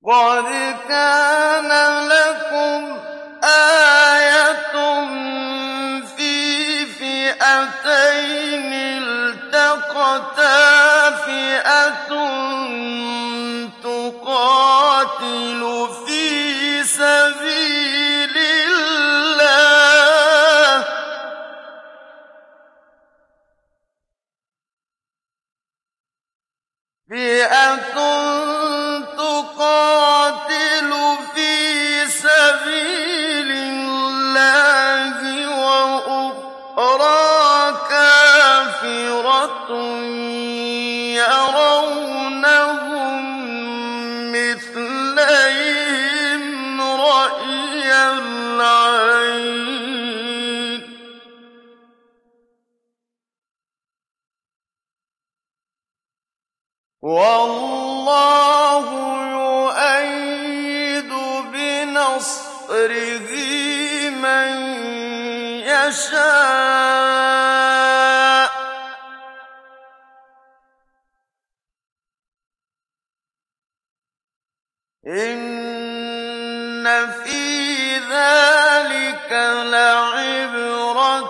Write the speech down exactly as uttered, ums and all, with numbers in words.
قَدْ كَانَ لَكُمْ آيَةٌ فِي فِئَتَيْنِ الْتَقَتَا ۖ فِئَةٌ تُقَاتِلُ فِي سَبِيلِ اللَّهِ وَأُخْرَىٰ كَافِرَةٌ يَرَوْنَهُم مِّثْلَيْهِمْ رَأْيَ الْعَيْنِ ۚ وَاللَّهُ يُؤَيِّدُ بِنَصْرِهِ مَن يَشَاءُ ۗ إِنَّ فِي ذَٰلِكَ لَعِبْرَةً